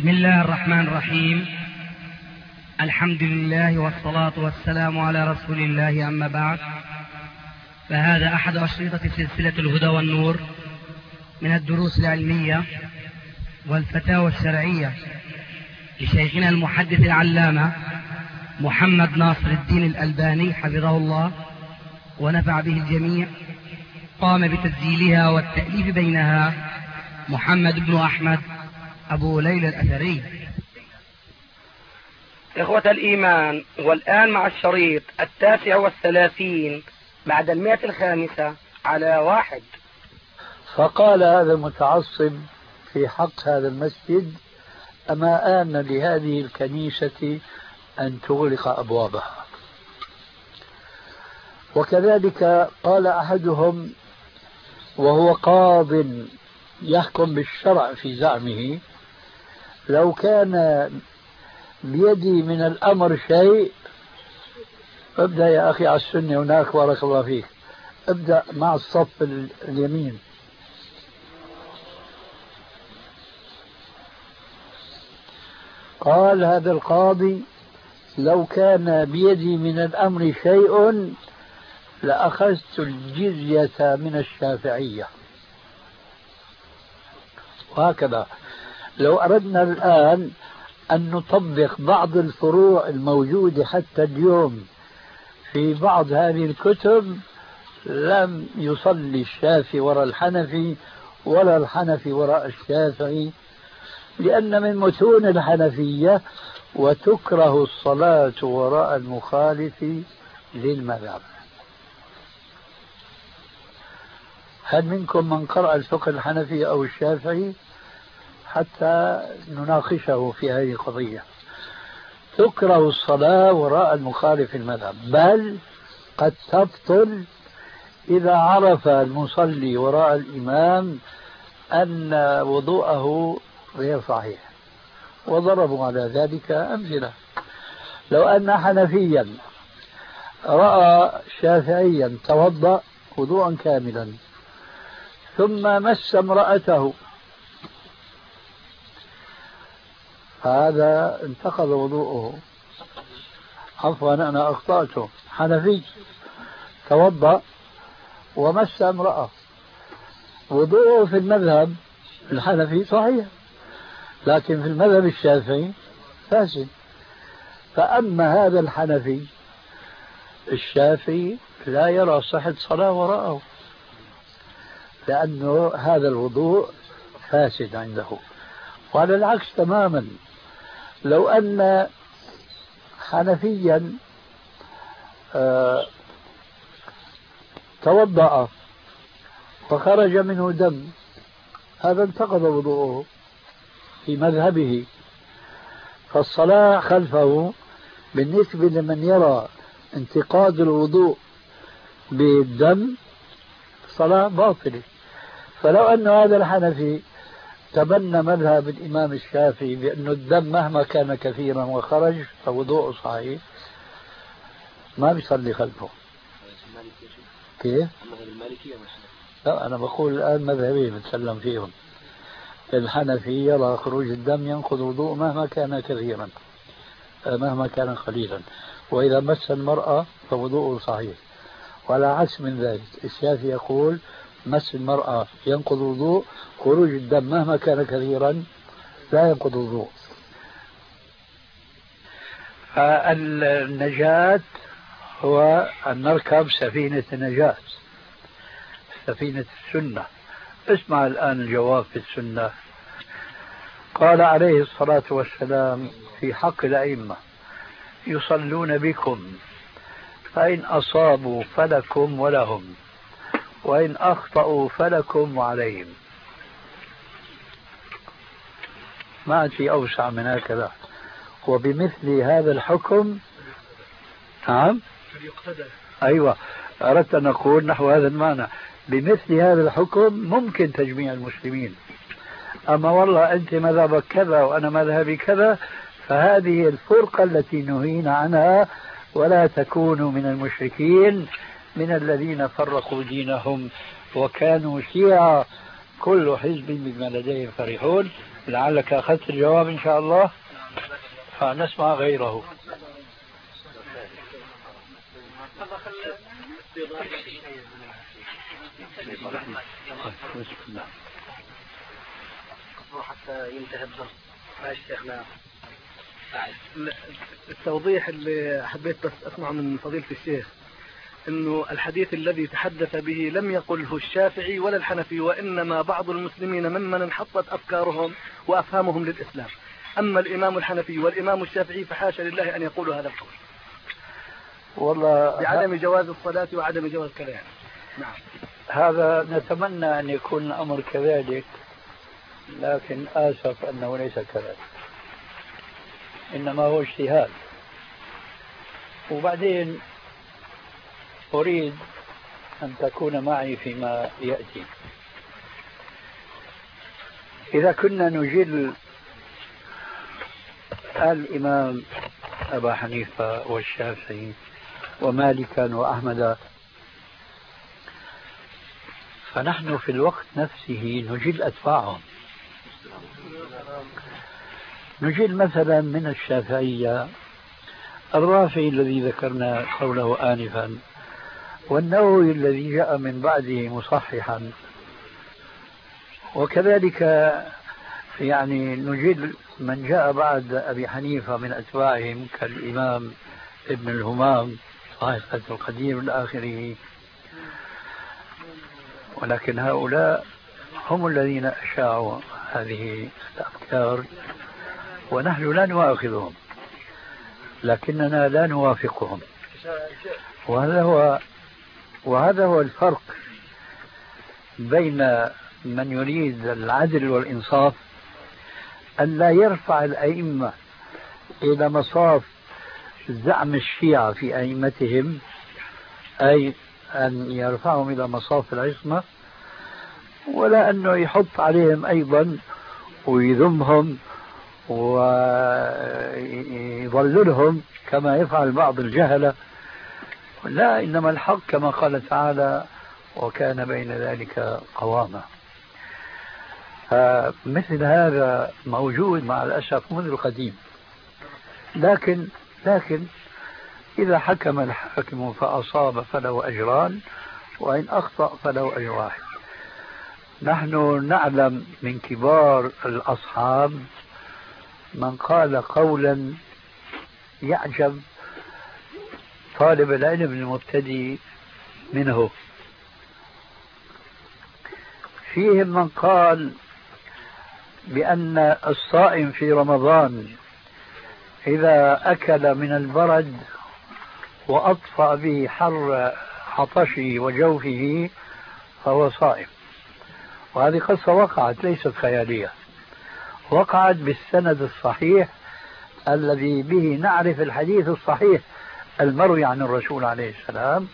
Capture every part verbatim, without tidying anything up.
بسم الله الرحمن الرحيم. الحمد لله والصلاة والسلام على رسول الله، أما بعد، فهذا أحد أشرطة سلسلة الهدى والنور من الدروس العلمية والفتاوى الشرعية لشيخنا المحدث العلامة محمد ناصر الدين الألباني حفظه الله ونفع به الجميع. قام بتسجيلها والتأليف بينها محمد بن أحمد أبو ليلى الأثري. إخوة الإيمان، والآن مع الشريط التاسع والثلاثين بعد المئة الخامسة على واحد. فقال هذا المتعصب في حق هذا المسجد: أما آن لهذه الكنيسة أن تغلق أبوابها. وكذلك قال أحدهم وهو قاض يحكم بالشرع في زعمه: لو كان بيدي من الأمر شيء. ابدأ يا أخي على السنة هناك، بارك الله فيك، ابدأ مع الصف اليمين. قال هذا القاضي: لو كان بيدي من الأمر شيء لأخذت الجزية من الشافعية. وهكذا لو أردنا الآن أن نطبق بعض الفروع الموجودة حتى اليوم في بعض هذه الكتب، لم يصلي الشافعي وراء الحنفي ولا الحنفي وراء الشافعي، لأن من متون الحنفية: وتكره الصلاة وراء المخالف للمذهب. هل منكم من قرأ الفقه الحنفي أو الشافعي حتى نناقشه في هذه القضية؟ تكره الصلاة وراء المخالف المذهب، بل قد تبطل إذا عرف المصلي وراء الإمام أن وضوءه غير صحيح. وضربوا على ذلك أمثلة. لو أن حنفيا رأى شافعيا توضأ وضوءا كاملا ثم مس امرأته، هذا انتقض وضوءه. عفوا أنا أخطأته، حنفي توضأ ومس امرأة، وضوءه في المذهب الحنفي صحيح، لكن في المذهب الشافعي فاسد. فأما هذا الحنفي، الشافعي لا يرى صحة صلاة وراءه، لأنه هذا الوضوء فاسد عنده. وعلى العكس تماما، لو أن حنفيا آه توضأ وخرج منه دم، هذا انتقض وضوءه في مذهبه. فالصلاة خلفه بالنسبة لمن يرى انتقاض الوضوء بالدم صلاة باطلة. فلو أن هذا الحنفي تبنى مذهب الإمام الشافعي بأن الدم مهما كان كثيرا وخرج فوضوءه صحيح، ما بيصلي خلفه. كيف؟ لا، أنا بقول الآن مذهبين بتكلم فيهم. الحنفي يرى خروج الدم ينقض وضوء مهما كان كثيرا مهما كان قليلا، وإذا مس المرأة فوضوءه صحيح. وعلى عكس من ذلك الشافعي يقول: مس المرأة ينقض وضوء، خروج الدم مهما كان كثيرا لا ينقض وضوء. فالنجاة هو أن نركب سفينة النجاة، سفينة السنة. اسمع الآن الجواب في السنة. قال عليه الصلاة والسلام في حق الأئمة: يصلون بكم، فإن أصابوا فلكم ولهم، وإن أخطأوا فلكم وعليهم. ما في أوسع من هكذا. وبمثل هذا الحكم، نعم، أيوة، أردت أن أقول نحو هذا المعنى: بمثل هذا الحكم ممكن تجميع المسلمين. أما والله أنت مذهبك كذا وأنا مذهبي كذا، فهذه الفرقة التي نهينا عنها، ولا تكونوا من المشركين من الذين فرقوا دينهم وكانوا شيعا كل حزب بما لديهم فرحون. لعلك أخذت الجواب إن شاء الله، فنسمع غيره. حتى ينتهي الدرس. ماشي شيخنا. التوضيح اللي حبيت بس أسمع من فضيلة الشيخ إنه الحديث الذي تحدث به لم يقله الشافعي ولا الحنفي، وإنما بعض المسلمين ممن انحطت أفكارهم وأفهامهم للإسلام. أما الإمام الحنفي والإمام الشافعي فحاشا لله أن يقولوا هذا القول. والله بعدم جواز الصلاة وعدم جواز كلام. نعم. هذا نتمنى أن يكون الأمر كذلك، لكن آسف أنه ليس كذلك، إنما هو اجتهاد. وبعدين أريد أن تكون معي فيما يأتي. إذا كنا نجل الإمام أبا حنيفة والشافعي ومالكا وأحمد، فنحن في الوقت نفسه نجل أتباعهم. نجل مثلا من الشافعية الرافعي الذي ذكرنا قوله آنفا، والنووي الذي جاء من بعده مصححا، وكذلك يعني نجل من جاء بعد أبي حنيفة من أتباعهم كالإمام ابن الهمام صاحب فتح القدير إلى آخره. ولكن هؤلاء هم الذين أشاعوا هذه الأفكار، ونحن لا نؤاخذهم لكننا لا نوافقهم. وهذا هو وهذا هو الفرق بين من يريد العدل والإنصاف، أن لا يرفع الأئمة إلى مصاف زعم الشيعة في أئمتهم، أي أن يرفعهم إلى مصاف العصمة، ولا أنه يحط عليهم أيضا ويذمهم ويضللهم كما يفعل بعض الجهلة. لا، إنما الحق كما قال تعالى: وكان بين ذلك قواما. فمثل هذا موجود مع الأسف منذ القديم، لكن لكن إذا حكم الحاكم فأصاب فله أجران، وإن أخطأ فله أجر واحد. نحن نعلم من كبار الأصحاب من قال قولا يعجب طالب العلم المبتدئ منه. فيهم من قال بأن الصائم في رمضان إذا أكل من البرد وأطفأ به حر عطشه وجوفه فهو صائم. وهذه قصة وقعت، ليست خيالية، وقعت بالسند الصحيح الذي به نعرف الحديث الصحيح المروي عن الرسول عليه السلام،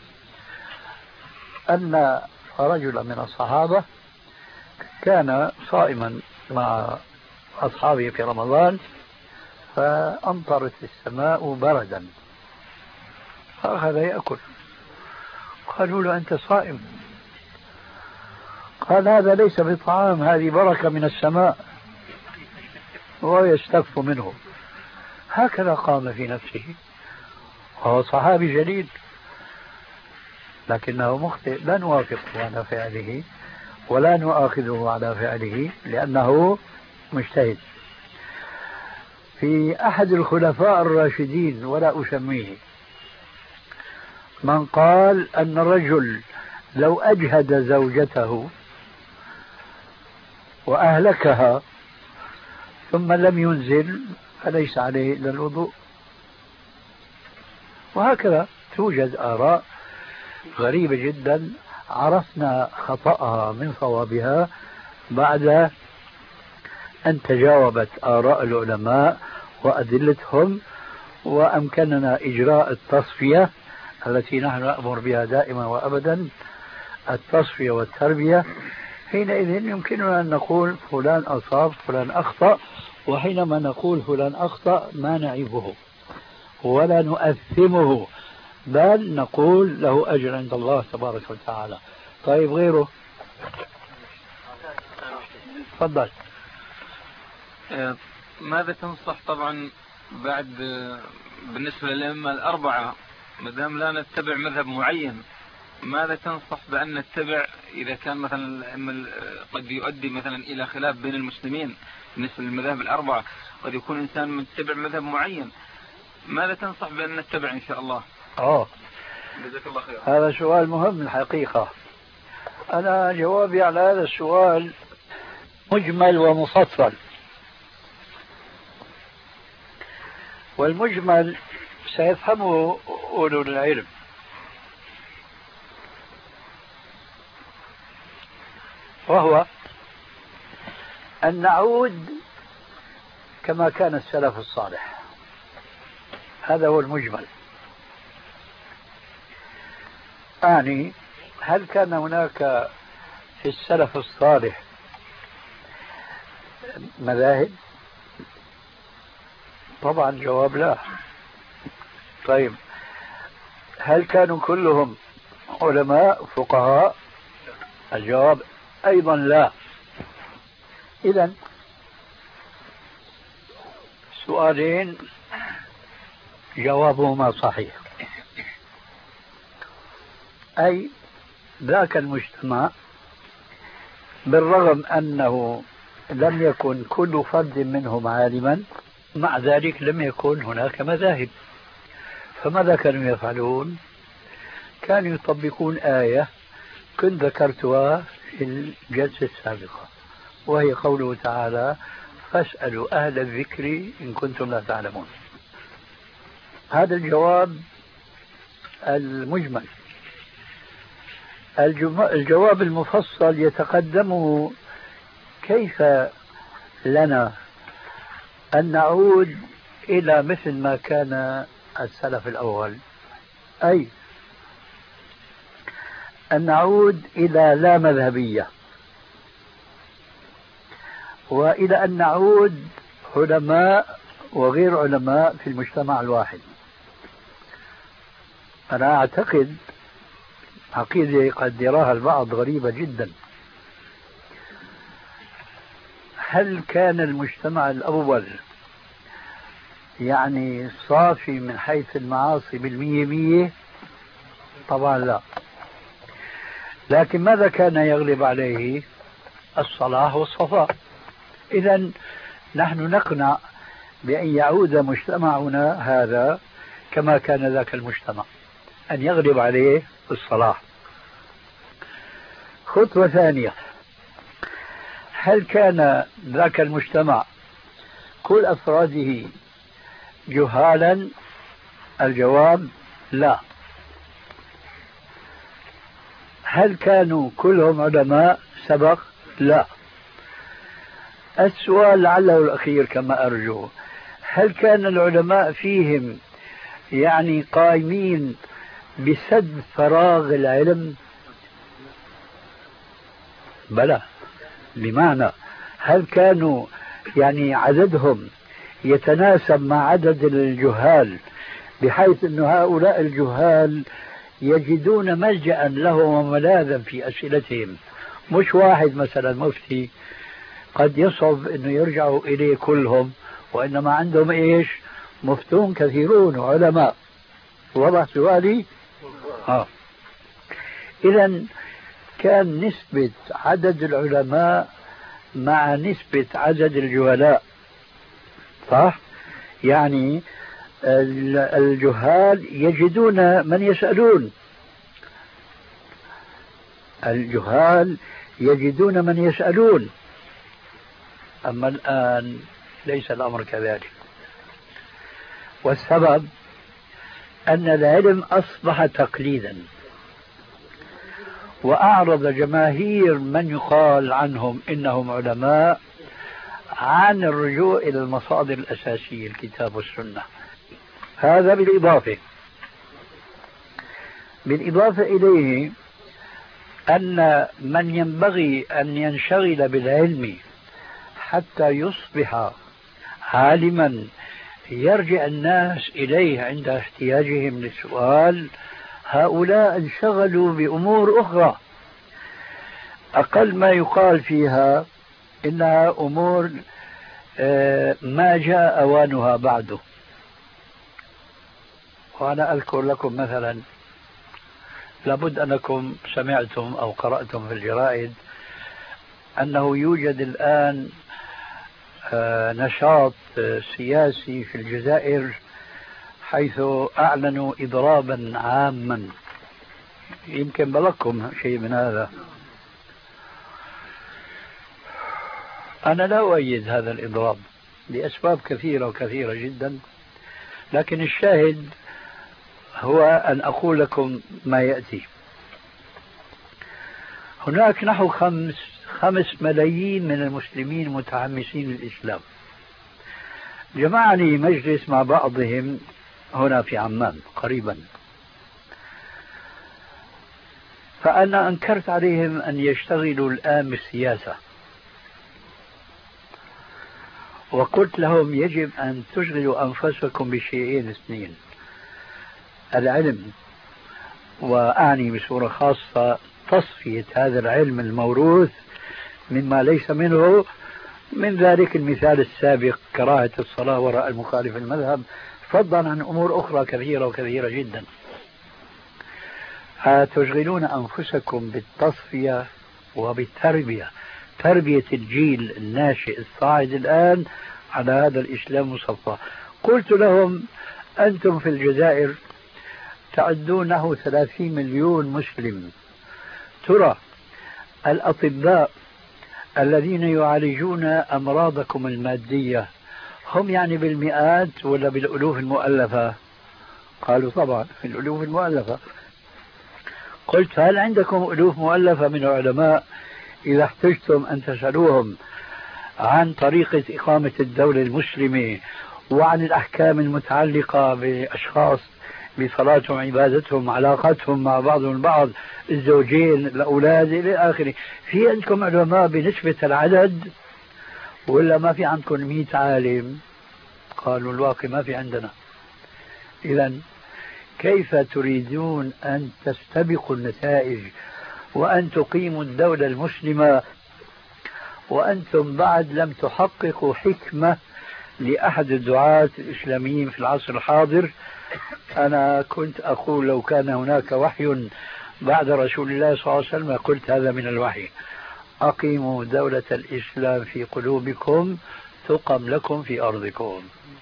أن رجلا من الصحابة كان صائما مع أصحابه في رمضان، فأمطرت السماء بردا فأخذ يأكل. قالوا له: أنت صائم؟ قال: هذا ليس بطعام، هذه بركة من السماء. وهو يستف منه. هكذا قام في نفسه، وهو صحابي جليل، لكنه مخطئ. لا نوافقه على فعله ولا نؤاخذه على فعله لأنه مجتهد. في أحد الخلفاء الراشدين ولا أسميه من قال أن الرجل لو أجهد زوجته وأهلكها ثم لم ينزل فليس عليه إلا الوضوء. وهكذا توجد آراء غريبة جدا عرفنا خطأها من صوابها بعد أن تجاوبت آراء العلماء وأدلتهم، وأمكننا إجراء التصفية التي نحن نأمر بها دائما وأبدا، التصفية والتربية. حينئذ يمكننا أن نقول فلان أصاب فلان أخطأ، وحينما نقول فلان أخطأ ما نعيبه ولا نؤثمه، بل نقول له أجر عند الله تبارك وتعالى. طيب غيره؟ تفضل. ماذا تنصح طبعا بعد بالنسبة للأئمة الأربعة ما دام لا نتبع مذهب معين، ماذا تنصح بأن نتبع إذا كان مثلا قد يؤدي مثلا إلى خلاف بين المسلمين بالنسبة للمذاهب الأربعة، قد يكون إنسان متبع مذهب معين، ماذا تنصح بأن نتبع إن شاء الله؟ آه جزاك الله خير. هذا سؤال مهم الحقيقة. أنا جوابي على هذا السؤال مجمل ومفصل. والمجمل سيفهمه أولو العلم، وهو أن نعود كما كان السلف الصالح. هذا هو المجمل. أعني هل كان هناك في السلف الصالح مذاهب؟ طبعا جواب لا. طيب هل كانوا كلهم علماء فقهاء؟ الجواب أيضا لا. إذن سؤالين جوابهما صحيح. أي ذاك المجتمع بالرغم أنه لم يكن كل فرد منهم عالما، مع ذلك لم يكن هناك مذاهب. فماذا كانوا يفعلون؟ كانوا يطبقون آية كنت ذكرتها في الجلسة السابقة، وهي قوله تعالى فاسألوا أهل الذكر إن كنتم لا تعلمون. هذا الجواب المجمل. الجواب المفصل يتقدمه كيف لنا أن نعود إلى مثل ما كان السلف الأول، أي أن نعود إلى لا مذهبية، وإلى أن نعود علماء وغير علماء في المجتمع الواحد. أنا أعتقد عقيدة قد يراها البعض غريبة جدا. هل كان المجتمع الأول يعني صافي من حيث المعاصي بالمية مية؟ طبعا لا. لكن ماذا كان يغلب عليه؟ الصلاح والصفاء. إذن نحن نقنع بأن يعود مجتمعنا هذا كما كان ذاك المجتمع، أن يغلب عليه الصلاح. خطوة ثانية، هل كان ذاك المجتمع كل أفراده جهالا؟ الجواب لا. هل كانوا كلهم علماء سبق؟ لا. السؤال لعله الأخير كما أرجو، هل كان العلماء فيهم يعني قائمين بسد فراغ العلم؟ بلى. بمعنى هل كانوا يعني عددهم يتناسب مع عدد الجهال بحيث أن هؤلاء الجهال يجدون ملجأ لهم وملاذا في أسئلتهم؟ مش واحد مثلا مفتي قد يصعب أنه يرجعوا إليه كلهم، وإنما عندهم إيش؟ مفتون كثيرون وعلماء. وضع سؤالي؟ آه. إذن كان نسبة عدد العلماء مع نسبة عدد الجهلاء، صح؟ يعني الجهال يجدون من يسألون، الجهال يجدون من يسألون. أما الآن ليس الأمر كذلك. والسبب أن العلم أصبح تقليدا، وأعرض جماهير من يقال عنهم إنهم علماء عن الرجوع إلى المصادر الأساسية الكتاب والسنة. هذا بالإضافة بالإضافة إليه أن من ينبغي أن ينشغل بالعلم حتى يصبح عالما يرجع الناس إليه عند احتياجهم للسؤال، هؤلاء انشغلوا بأمور أخرى أقل ما يقال فيها إنها أمور ما جاء أوانها بعده. وأنا أذكر لكم مثلا، لابد أنكم سمعتم أو قرأتم في الجرائد أنه يوجد الآن نشاط سياسي في الجزائر حيث أعلنوا إضرابا عاما. يمكن بلغكم شيء من هذا. أنا لا أؤيد هذا الإضراب لأسباب كثيرة وكثيرة جدا، لكن الشاهد هو أن أقول لكم ما يأتي. هناك نحو خمس خمس ملايين من المسلمين متحمسين للإسلام. جمعني مجلس مع بعضهم هنا في عمان قريبا، فأنا أنكرت عليهم أن يشتغلوا الآن بالسياسة، وقلت لهم يجب أن تشغلوا أنفسكم بشيئين اثنين: العلم، وأعني بصورة خاصة تصفية هذا العلم الموروث مما ليس منه، من ذلك المثال السابق كراهة الصلاة وراء المخالف المذهب، فضلا عن أمور أخرى كثيرة وكثيرة جدا. تشغلون أنفسكم بالتصفية وبالتربية، تربية الجيل الناشئ الصاعد الآن على هذا الإسلام المصفى. قلت لهم أنتم في الجزائر تعدون نحو ثلاثين مليون مسلم، ترى الأطباء الذين يعالجون أمراضكم المادية هم يعني بالمئات ولا بالألوف المؤلفة؟ قالوا طبعا في الألوف المؤلفة. قلت هل عندكم ألوف مؤلفة من العلماء إذا احتجتم أن تسألوهم عن طريقة إقامة الدولة المسلمة وعن الأحكام المتعلقة بأشخاص بصلاتهم، عبادتهم، علاقتهم مع بعضهم البعض، الزوجين، الأولاد إلى آخره؟ في عندكم علماء بنسبة العدد ولا ما في عندكم مئة عالم؟ قالوا الواقع ما في عندنا. إذا كيف تريدون أن تستبقوا النتائج وأن تقيموا الدولة المسلمة وأنتم بعد لم تحققوا حكمة لأحد الدعاة الإسلاميين في العصر الحاضر؟ أنا كنت أقول لو كان هناك وحي بعد رسول الله صلى الله عليه وسلم قلت هذا من الوحي: أقيموا دولة الإسلام في قلوبكم تقم لكم في أرضكم.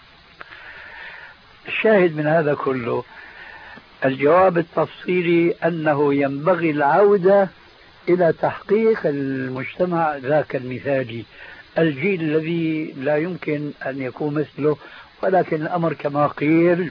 الشاهد من هذا كله الجواب التفصيلي أنه ينبغي العودة إلى تحقيق المجتمع ذاك المثالي، الجيل الذي لا يمكن أن يكون مثله، ولكن الأمر كما قيل: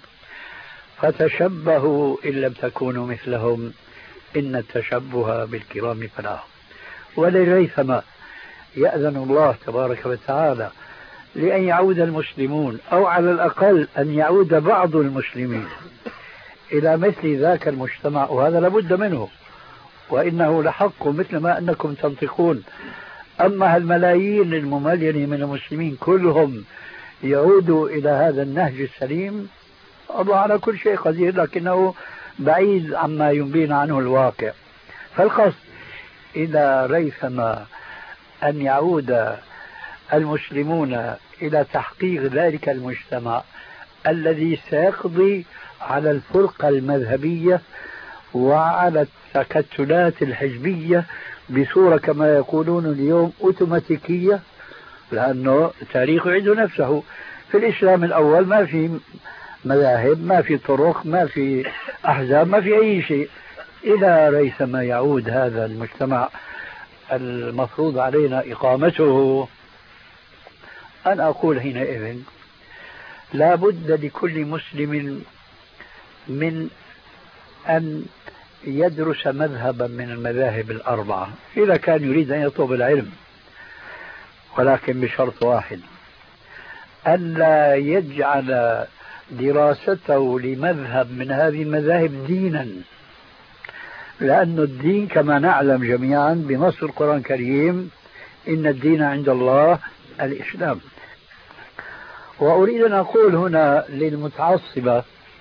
فتشبهوا إن لم تكونوا مثلهم إن التشبه بالكرام فلاح. ولريثما يأذن الله تبارك وتعالى لأن يعود المسلمون، أو على الأقل أن يعود بعض المسلمين إلى مثل ذاك المجتمع، وهذا لابد منه، وإنه لحق مثل ما أنكم تنطقون. أما الملايين المملينة من المسلمين كلهم يعودوا إلى هذا النهج السليم، الله على كل شيء قدير، لكنه بعيد عما ينبينا عنه الواقع. فالقصد إلى ريثما أن يعود المسلمون إلى تحقيق ذلك المجتمع الذي سيقضي على الفرقة المذهبية وعلى التكتلات الحزبية بصورة كما يقولون اليوم أوتوماتيكية، لأنه التاريخ يعيد نفسه. في الإسلام الأول ما في مذاهب، ما في طرق، ما في أحزاب، ما في أي شيء. إلى ريثما يعود هذا المجتمع المفروض علينا إقامته. أنا أقول حينئذ لا بد لكل مسلم من أن يدرس مذهبا من المذاهب الأربعة إذا كان يريد أن يطلب العلم، ولكن بشرط واحد: ألا يجعل دراسته لمذهب من هذه المذاهب دينا، لأن الدين كما نعلم جميعا بنص القرآن الكريم: إن الدين عند الله الإسلام. وأريد أن أقول هنا للمتعصبة: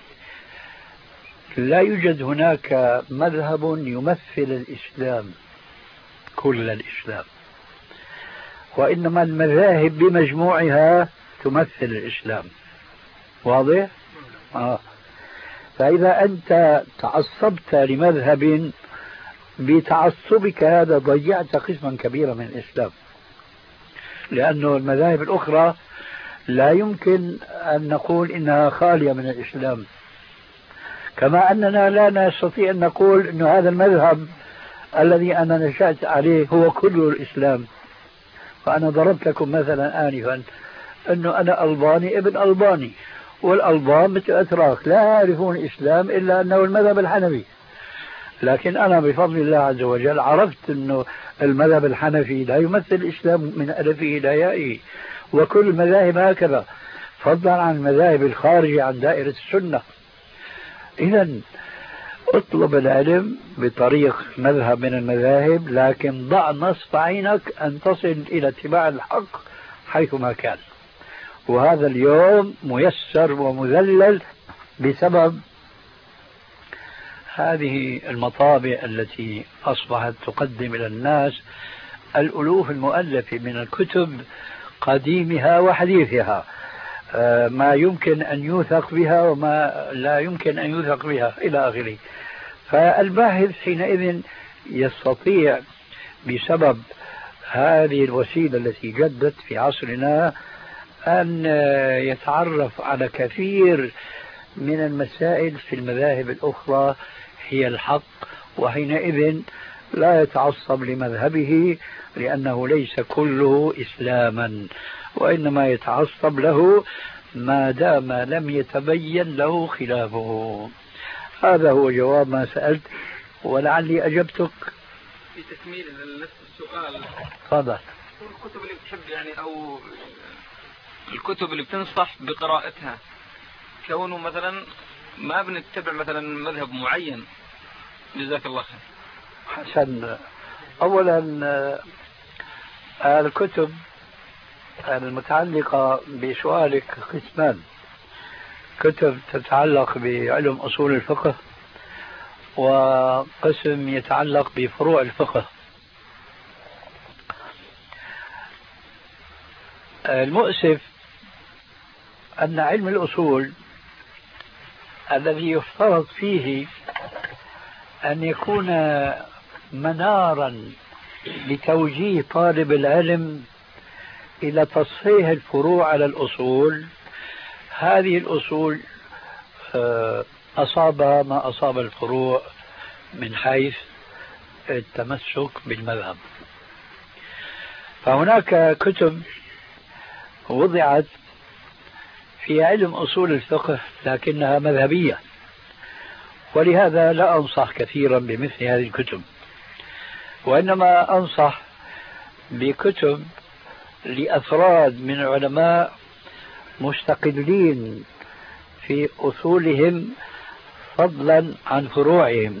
لا يوجد هناك مذهب يمثل الإسلام كل الإسلام. وإنما المذاهب بمجموعها تمثل الإسلام. واضح؟ آه. فإذا أنت تعصبت لمذهب بتعصبك هذا ضيعت قسما كبيرا من الإسلام، لأنه المذاهب الأخرى لا يمكن أن نقول إنها خالية من الإسلام، كما أننا لا نستطيع أن نقول أن هذا المذهب الذي أنا نشأت عليه هو كل الإسلام. فأنا ضربت لكم مثلا آنفا أنه أنا ألباني ابن ألباني، والألبان مثل أتراك لا يعرفون الإسلام إلا أنه المذهب الحنفي، لكن أنا بفضل الله عز وجل عرفت أنه المذهب الحنفي لا يمثل الإسلام من ألفه إلى يائه، وكل المذاهب هكذا، فضلا عن المذاهب الخارجة عن دائرة السنة. إذا اطلب العلم بطريق مذهب من المذاهب، لكن ضع نصب عينك أن تصل إلى اتباع الحق حيثما كان. وهذا اليوم ميسر ومذلل بسبب هذه المطابع التي أصبحت تقدم إلى الناس الألوف المؤلفة من الكتب قديمها وحديثها، ما يمكن أن يوثق بها وما لا يمكن أن يوثق بها إلى آخره. فالباحث حينئذ يستطيع بسبب هذه الوسيلة التي جدت في عصرنا أن يتعرف على كثير من المسائل في المذاهب الأخرى هي الحق، وحينئذ لا يتعصب لمذهبه لأنه ليس كله إسلاما، وإنما يتعصب له ما دام لم يتبين له خلافه. هذا هو جواب ما سألت، ولعلي أجبتك. في تكميل نفس السؤال، تفضل. الكتب اللي بتحب يعني أو الكتب اللي بتنصح بقراءتها، كونه مثلا ما بنتبع مثلا مذهب معين. جزاك الله خير. حسن. أولا الكتب المتعلقة بسؤالك قسمان: كتب تتعلق بعلم أصول الفقه، وقسم يتعلق بفروع الفقه. المؤسف أن علم الأصول الذي يفترض فيه أن يكون منارا لتوجيه طالب العلم إلى تصحيح الفروع على الأصول، هذه الأصول أصابها ما أصاب الفروع من حيث التمسك بالمذهب. فهناك كتب وضعت في علم أصول الفقه لكنها مذهبية، ولهذا لا أنصح كثيرا بمثل هذه الكتب، وإنما أنصح بكتب لأفراد من العلماء مستقلين في أصولهم فضلا عن فروعهم.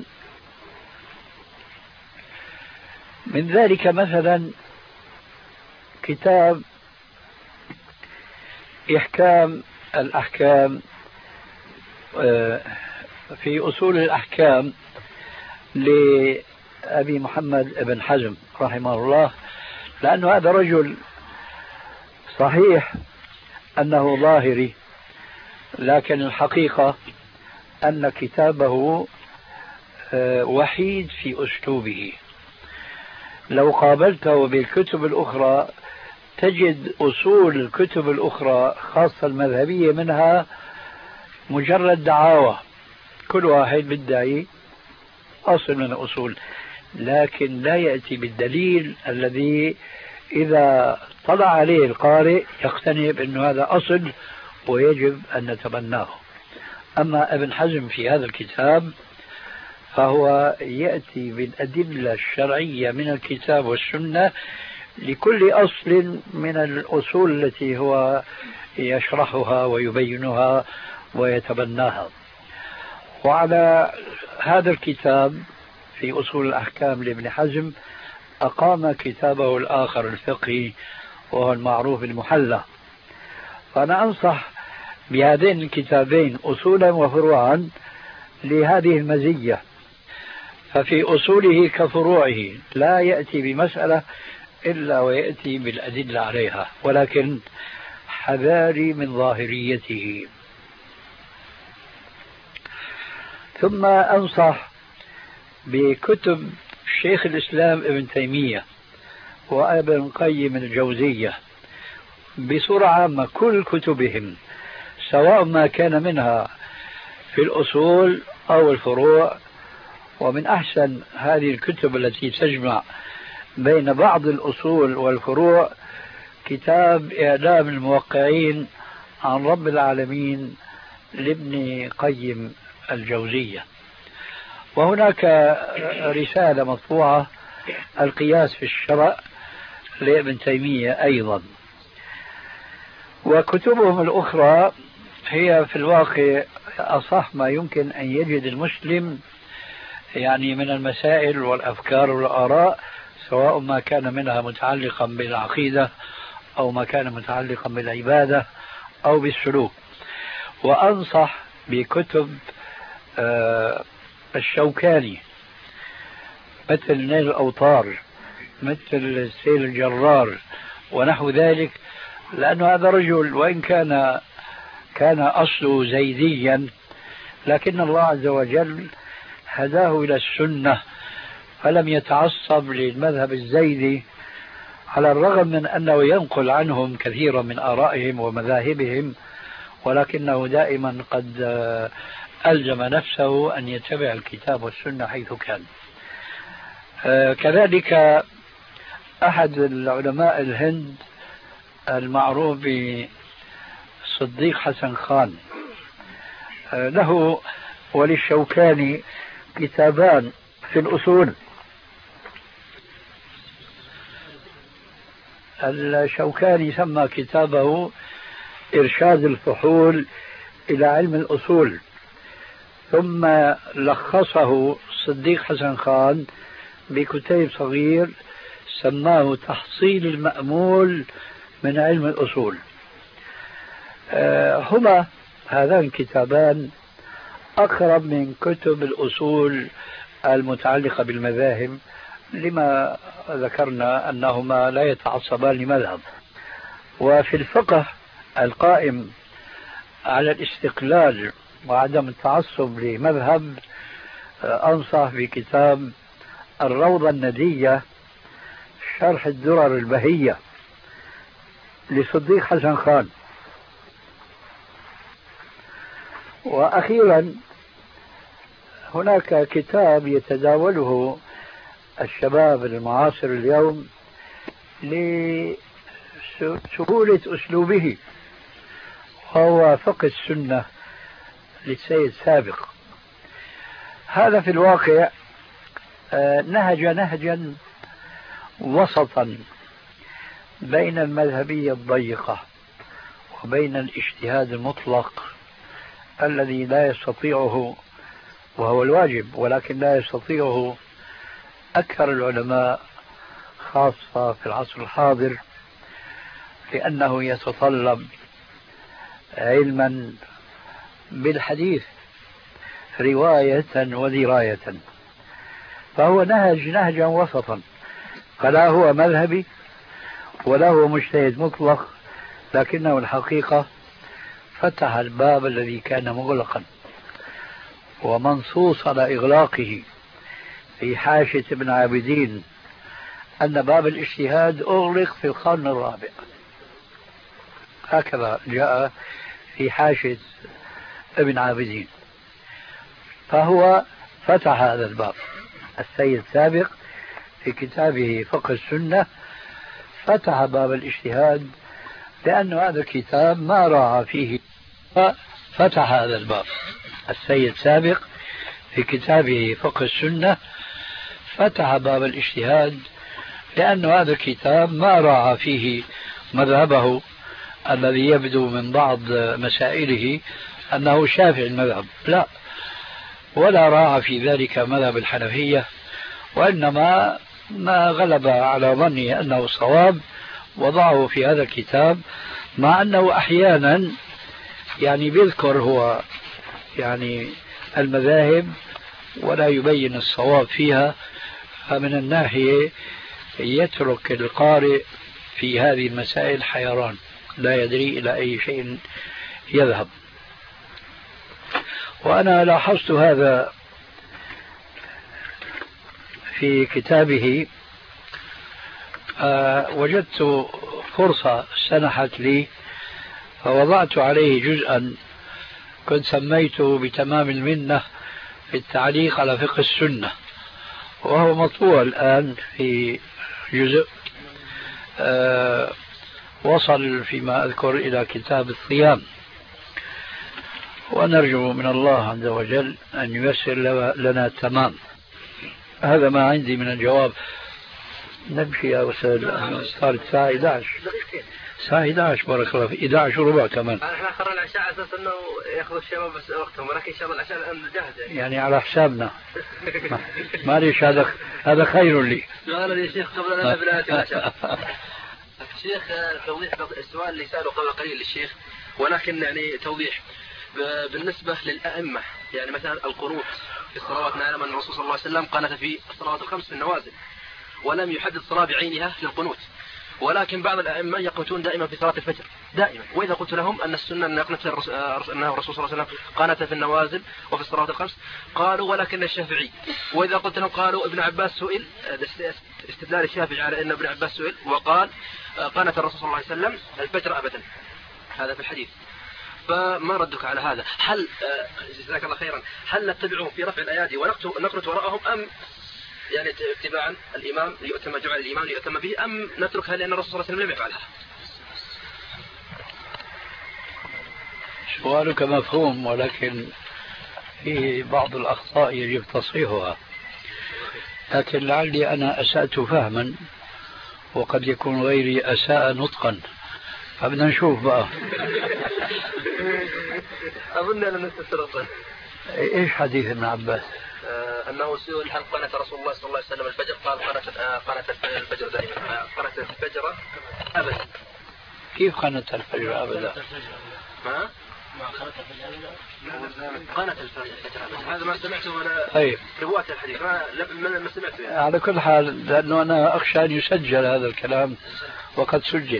من ذلك مثلا كتاب إحكام الأحكام في أصول الأحكام لأبي محمد بن حزم رحمه الله، لأنه هذا رجل صحيح أنه ظاهري، لكن الحقيقة أن كتابه وحيد في أسلوبه. لو قابلته بالكتب الأخرى تجد أصول الكتب الأخرى خاصة المذهبية منها مجرد دعاوى، كل واحد بيدعي أصل من الأصول، لكن لا يأتي بالدليل الذي إذا طلع عليه القارئ يقتنع بأن هذا أصل ويجب أن نتبناه. أما ابن حزم في هذا الكتاب فهو يأتي بالأدلة الشرعية من الكتاب والسنة لكل أصل من الأصول التي هو يشرحها ويبينها ويتبناها. وعلى هذا الكتاب في أصول الأحكام لابن حزم أقام كتابه الآخر الفقهي وهو المعروف المحلى. فأنا أنصح بهذين الكتابين أصولا وفروعا لهذه المزية، ففي أصوله كفروعه لا يأتي بمسألة إلا ويأتي بالأدلة عليها، ولكن حذاري من ظاهريته. ثم أنصح بكتب شيخ الإسلام ابن تيمية وابن قيم الجوزية بصورة عامة، كل كتبهم سواء ما كان منها في الأصول أو الفروع. ومن أحسن هذه الكتب التي تجمع بين بعض الأصول والفروع كتاب إعلام الموقعين عن رب العالمين لابن قيم الجوزية. وهناك رسالة مطبوعة القياس في الشرع لابن تيمية أيضا. وكتبهم الأخرى هي في الواقع أصح ما يمكن أن يجد المسلم يعني من المسائل والأفكار والآراء، سواء ما كان منها متعلقا بالعقيدة أو ما كان متعلقا بالعبادة أو بالسلوك. وأنصح بكتب الشوكاني مثل نيل الأوطار، مثل السيل الجرار ونحو ذلك، لأن هذا رجل وإن كان كان أصله زيديا لكن الله عز وجل هداه إلى السنة فلم يتعصب للمذهب الزيدي، على الرغم من أنه ينقل عنهم كثيرا من آرائهم ومذاهبهم، ولكنه دائما قد ألزم نفسه أن يتبع الكتاب والسنة حيث كان. كذلك أحد العلماء الهند المعروف بصديق حسن خان له وللشوكاني كتابان في الأصول. الشوكاني سمى كتابه إرشاد الفحول إلى علم الأصول، ثم لخصه صديق حسن خان بكتيب صغير سماه تحصيل المأمول من علم الأصول. هما هذان كتابان أقرب من كتب الأصول المتعلقة بالمذاهب، لما ذكرنا أنهما لا يتعصبان لمذهب. وفي الفقه القائم على الاستقلال وعدم التعصب لمذهب أنصح بكتاب الروضة الندية شرح الدرر البهية لصديق حسن خان. وأخيرا هناك كتاب يتداوله الشباب المعاصر اليوم لسهولة أسلوبه، وهو فقه السنة للسيد سابق. هذا في الواقع نهج نهجا وسطا بين المذهبية الضيقة وبين الاجتهاد المطلق الذي لا يستطيعه، وهو الواجب، ولكن لا يستطيعه أكثر العلماء خاصة في العصر الحاضر، لأنه يتطلب علما بالحديث رواية ودراية. فهو نهج نهجا وسطا، فلا هو مذهبي ولا هو مجتهد مطلق، لكنه الحقيقة فتح الباب الذي كان مغلقا ومنصوص على إغلاقه في حاشية ابن عابدين أن باب الاجتهاد أغلق في القرن الرابع، هكذا جاء في حاشية ابن عابدين. فهو فتح هذا الباب. السيد سابق في كتابه فقه السنة فتح باب الاجتهاد، لأن هذا الكتاب ما راعى فيه، فتح هذا الباب. السيد سابق في كتابه فقه السنة فتح باب الاجتهاد، لأن هذا الكتاب ما راعى فيه مذهبه الذي يبدو من بعض مسائله أنه شافعي المذهب، لا، ولا راعى في ذلك مذهب الحنفية، وإنما ما غلب على ظني أنه صواب وضعه في هذا الكتاب، مع أنه أحيانا يعني بيذكر هو يعني المذاهب ولا يبين الصواب فيها. فمن الناحية يترك القارئ في هذه المسائل حيران، لا يدري إلى أي شيء يذهب. وأنا لاحظت هذا في كتابه. أه وجدت فرصة سنحت لي فوضعت عليه جزءا كنت سميته بتمام المنة في التعليق على فقه السنة، وهو مطبوع الآن في جزء أه وصل فيما أذكر إلى كتاب الصيام، ونرجو من الله عز وجل أن ييسر لنا التمام. هذا ما عندي من الجواب. نمشي يا أستاذ، صارت الساعة إحدى عشر، الساعة إحدى عشر بارك الله فيك، إحدى عشر وربع كمان. احنا اخرنا العشاء على اساس انه ياخذوا الشباب بس وقتهم، ولكن ان شاء الله العشاء الان جاهز يعني. يعني على حسابنا. معليش، هذا هذا خير لي. سؤال يا شيخ قبل ان نبدا العشاء. الشيخ توضيح السؤال اللي ساله قبل قليل للشيخ، ولكن يعني توضيح بالنسبه للائمه، يعني مثلا القنوت في الصلوات، نعلم ان الرسول صلى الله عليه وسلم قنت في الصلوات الخمس في النوازل ولم يحدد صلاه بعينها للقنوت، ولكن بعض الائمه يقنتون دائما في صلاه الفجر دائما. واذا قلت لهم ان السنه ان يقنت انه الرسول صلى الله عليه وسلم قنت في النوازل وفي الصلوات الخمس، قالوا ولكن الشافعي. واذا قلت لهم قالوا ابن عباس سئل، استدلال الشافعي على ان ابن عباس سئل وقال قنت الرسول صلى الله عليه وسلم الفجر ابدا، هذا في الحديث. فما ردك على هذا؟ هل جزاك الله خيرا، هل نتبعهم في رفع الايادي ونقنت وراءهم، ام يعني اتباعا الامام ليؤتم جعل الامام ليؤتم به، ام نتركها لان الرسول صلى الله عليه وسلم لم يفعلها؟ سؤالك مفهوم، ولكن في بعض الاخطاء يجب تصحيحها، لكن لعلي انا اسأت فهما وقد يكون غيري اساء نطقا، فبدنا نشوف بقى. اظن ان نستسرق. ايش حديث ابن عباس؟ آه انه سئل هل قنت رسول الله صلى الله عليه وسلم الفجر؟ قال قنت آه قنت الفجر دائما، آه قنت الفجر ابدا. كيف قنت الفجر ابدا؟ ما قنت الفجر ابدا، هذا ما سمعته ولا طيب روايه الحديث ما ما سمعته يعني. على كل حال، لانه انا اخشى ان يسجل هذا الكلام وقد سجل.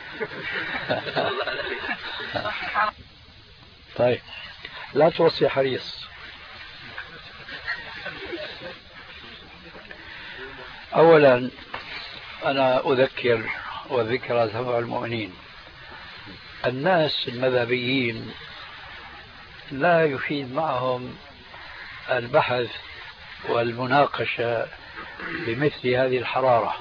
طيب لا توصي حريص. أولا أنا أذكر وذكرى تنفع المؤمنين. الناس المذهبيين لا يفيد معهم البحث والمناقشة بمثل هذه الحرارة،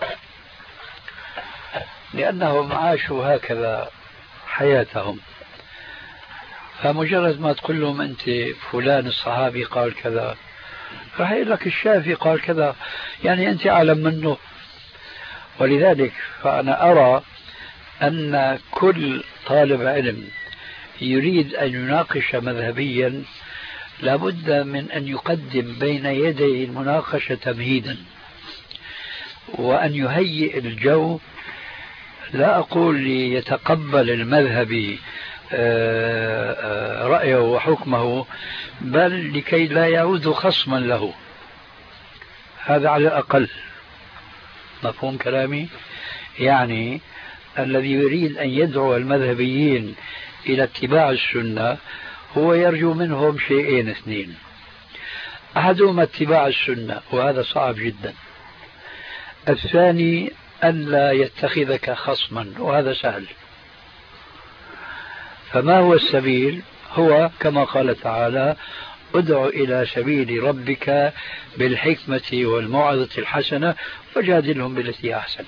لأنهم عاشوا هكذا حياتهم. فمجرد ما تقول لهم أنت فلان الصحابي قال كذا، راح يقول لك الشافعي قال كذا، يعني أنت أعلم منه. ولذلك فأنا أرى أن كل طالب علم يريد أن يناقش مذهبيا لابد من أن يقدم بين يدي المناقشة تمهيدا، وأن يهيئ الجو. لا أقول ليتقبل المذهبي رأيه وحكمه، بل لكي لا يعود خصما له، هذا على الأقل. مفهوم كلامي؟ يعني الذي يريد أن يدعو المذهبيين إلى اتباع السنة هو يرجو منهم شيئين اثنين: أحدهما اتباع السنة، وهذا صعب جدا. الثاني أن لا يتخذك خصما، وهذا سهل. فما هو السبيل؟ هو كما قال تعالى: ادع إلى سبيل ربك بالحكمة والموعظة الحسنة وجادلهم بالتي أحسن.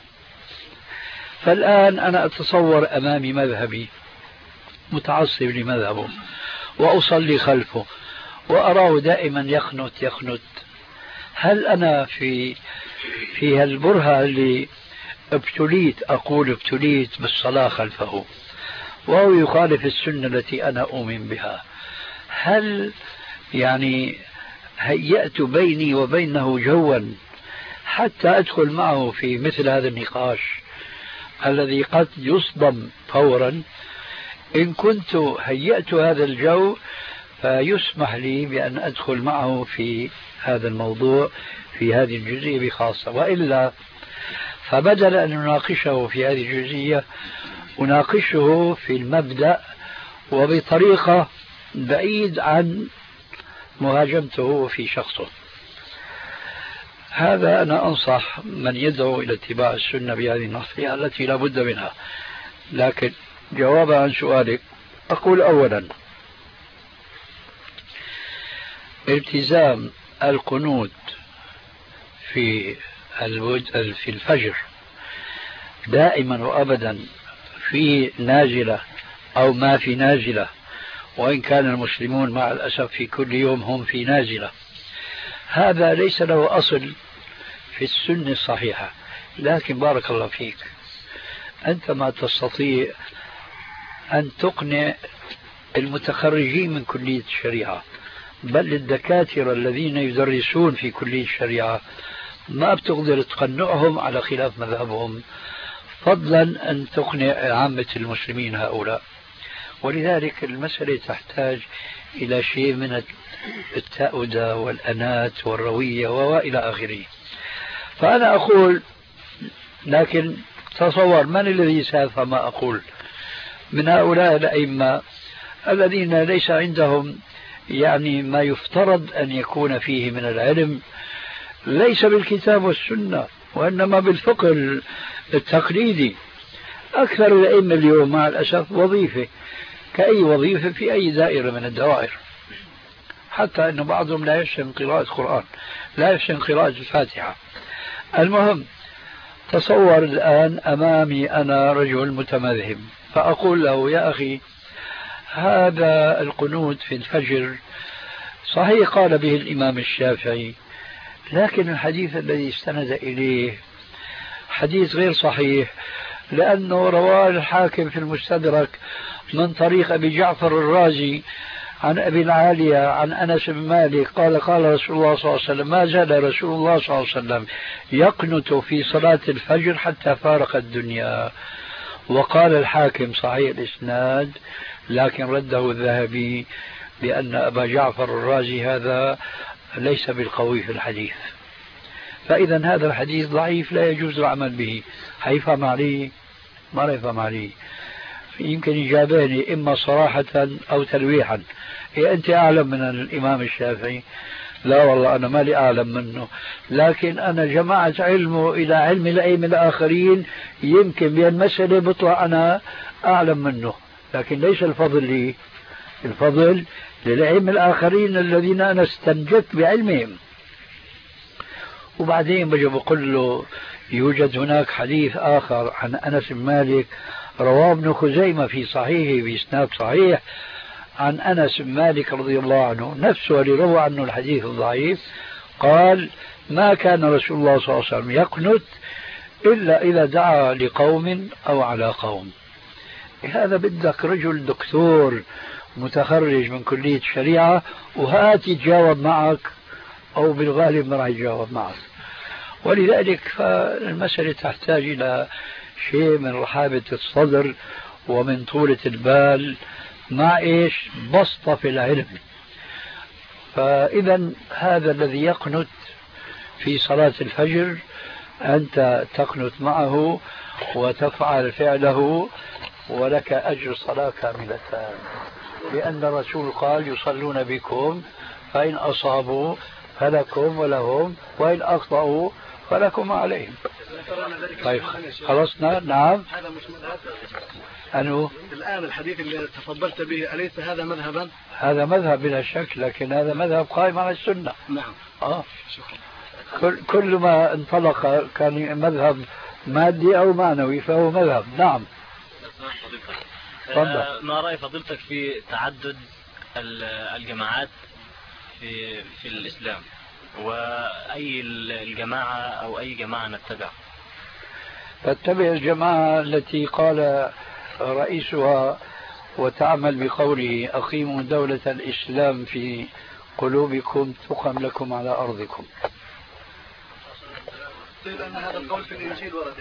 فالآن أنا أتصور أمامي مذهبي متعصب لمذهبه وأصلي خلفه وأراه دائما يخنت يخنت. هل أنا في في هالبرهة اللي ابتليت، أقول ابتليت بالصلاة خلفه وهو يخالف السنة التي أنا أؤمن بها، هل يعني هيأت بيني وبينه جوا حتى أدخل معه في مثل هذا النقاش الذي قد يصدم فورا؟ إن كنت هيأت هذا الجو فيسمح لي بأن أدخل معه في هذا الموضوع في هذه الجزئية بخاصة، وإلا فبدل أن نناقشه في هذه الجزئية أناقشه في المبدأ وبطريقة بعيد عن مهاجمته في شخصه. هذا أنا أنصح من يدعو إلى اتباع السنة بهذه النصيحة التي لا بد منها. لكن جوابا عن سؤالك أقول أولا التزام القنوت في في الفجر دائما وأبدا في نازلة أو ما في نازلة، وإن كان المسلمون مع الأسف في كل يوم هم في نازلة، هذا ليس له أصل في السنة الصحيحة. لكن بارك الله فيك، أنت ما تستطيع أن تقنع المتخرجين من كلية الشريعة، بل الدكاترة الذين يدرسون في كلية الشريعة ما بتقدر تقنعهم على خلاف مذهبهم، فضلا أن تقنع عامة المسلمين هؤلاء. ولذلك المسألة تحتاج إلى شيء من التأودة والأنات والروية وإلى آخره. فأنا أقول، لكن تصور من الذي سيفهم ما أقول من هؤلاء الأئمة الذين ليس عندهم يعني ما يفترض أن يكون فيه من العلم، ليس بالكتاب والسنة وإنما بالفقه التقليدي. أكثر الأئمة اليوم مع الأسف وظيفة كأي وظيفة في أي دائرة من الدوائر، حتى أن بعضهم لا يحسن قراءة قرآن، لا يحسن قراءة الفاتحة. المهم، تصور الآن أمامي أنا رجل متمذهب، فأقول له يا أخي هذا القنوت في الفجر صحيح قال به الإمام الشافعي، لكن الحديث الذي استند إليه حديث غير صحيح، لأنه رواه الحاكم في المستدرك من طريق أبي جعفر الرازي عن أبي العالية عن أنس بن مالك قال قال رسول الله صلى الله عليه وسلم ما زال رسول الله صلى الله عليه وسلم يقنت في صلاة الفجر حتى فارق الدنيا. وقال الحاكم صحيح الإسناد، لكن رده الذهبي لأن أبا جعفر الرازي هذا ليس بالقوي في الحديث. فإذا هذا الحديث ضعيف لا يجوز العمل به. حيفهم عليه؟ ما يفهم عليه. يمكن يجابني إما صراحة أو تلويحا، إيه أنت أعلم من الإمام الشافعي؟ لا والله أنا ما لي أعلم منه، لكن أنا جمعت علمه إلى علم الأئمة الآخرين، يمكن بهالمسألة بطلع أنا أعلم منه، لكن ليس الفضل لي، الفضل للأئمة الآخرين الذين أنا استنجدت بعلمهم. وبعدين بجي بقول له يوجد هناك حديث آخر عن أنس بن مالك رواه ابن خزيمة في صحيحه بإسناد صحيح عن أنس بن مالك رضي الله عنه نفسه اللي روى عنه الحديث الضعيف، قال ما كان رسول الله صلى الله عليه وسلم يقنت إلا إذا دعا لقوم أو على قوم. هذا بدك رجل دكتور متخرج من كلية الشريعة وهات يتجاوب معك، أو بالغالب ما راح يتجاوب معك. ولذلك فالمسألة تحتاج إلى شيء من رحابة الصدر ومن طولة البال مع إيش بسطة في العلم. فإذا هذا الذي يقنت في صلاة الفجر أنت تقنت معه وتفعل فعله ولك أجر صلاة كاملتان، لأن الرسول قال يصلون بكم فإن أصابوا فلكم ولهم وإن أخطأوا فلكم عليهم. طيب خلصنا. نعم هذا مش مذهب. أنه الآن الحديث اللي تفضلت به أليس هذا مذهبا؟ هذا مذهب بلا شك، لكن هذا مذهب قائم على السنة. نعم. آه. كل, كل ما انطلق كان مذهب مادي أو معنوي فهو مذهب. نعم. آه ما رأي فضيلتك في تعدد الجماعات في في الإسلام، وأي الجماعة أو أي جماعة نتبع؟ تتبع الجماعة التي قال رئيسها وتعمل بقوله أقيموا دولة الإسلام في قلوبكم تقم لكم على أرضكم. لأن هذا القول في الإنجيل ورد.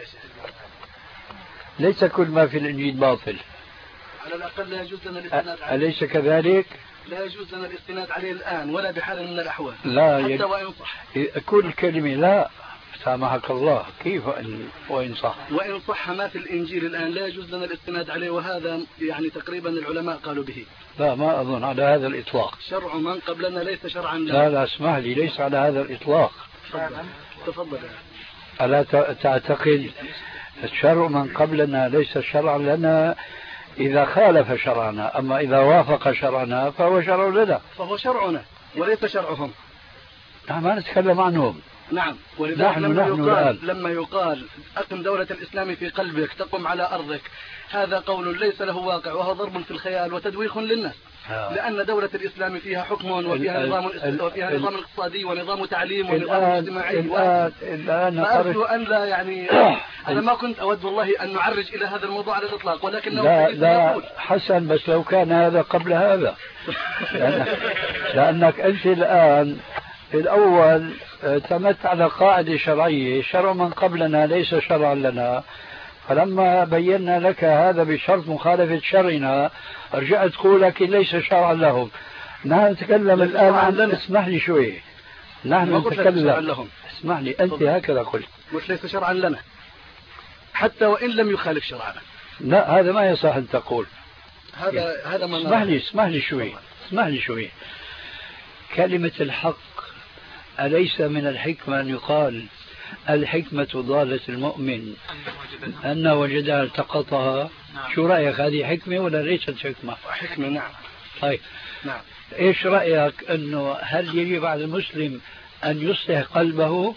ليس كل ما في الإنجيل باطل، على الأقل لا يجوز لنا الاستناد عليه. أليس كذلك؟ لا يجوز لنا الاستناد عليه الآن ولا بحال من الأحوال. لا حتى يج... وإن صح كل كلمة لا سامحك الله، كيف إن وإن صح؟ وإن صح ما في الإنجيل الآن لا يجوز لنا الاستناد عليه، وهذا يعني تقريبا العلماء قالوا به. لا ما أظن على هذا الإطلاق. شرع من قبلنا ليس شرعا لنا. لا لا اسمح لي، ليس على هذا الإطلاق. تفضل تفضل. ألا تعتقد الشرع من قبلنا ليس شرعا لنا إذا خالف شرعنا، أما إذا وافق شرعنا فهو شرع لنا. فهو شرعنا وليس شرعهم. نحن ما نتكلم عنهم. نعم، ولذلك نحن لما, نحن يقال لما يقال أقم دولة الإسلام في قلبك تقم على أرضك، هذا قول ليس له واقع، وهو ضرب في الخيال وتدويخ للناس. آه. لأن دولة الإسلام فيها حكم وفيها نظام وفيها نظام اقتصادي ونظام تعليم ونظام اجتماعي. الآن الآن فأرجو أن لا يعني أنا ما كنت أود والله أن نعرج إلى هذا الموضوع على الإطلاق، ولكنه لا لا حسن، بس لو كان هذا قبل هذا لأنك, لأنك أنت الآن الأول اعتمدت على قاعدة شرعية، شرع من قبلنا ليس شرعا لنا، فلما بينا لك هذا بشرط مخالفة شرعنا رجعت تقول لك ليس شرعا لهم. نحن نتكلم الآن عن، اسمح لي شوي، نحن نتكلم، اسمح لي أنت هكذا قلت، مش ليس شرعا لنا حتى وإن لم يخالف شرعنا. لا هذا ما يصح أن تقول هذا يعني. هذا ما اسمح لي اسمح لي شوي اسمح لي شوي كلمة الحق أليس من الحكمة أن يقال الحكمة ضالة المؤمن أن وجدها التقطها؟ شو رأيك، هذه حكمة ولا ليست حكمة؟ حكمة نعم. طيب نعم. إيش رأيك أنه هل يجب على المسلم أن يصلح قلبه؟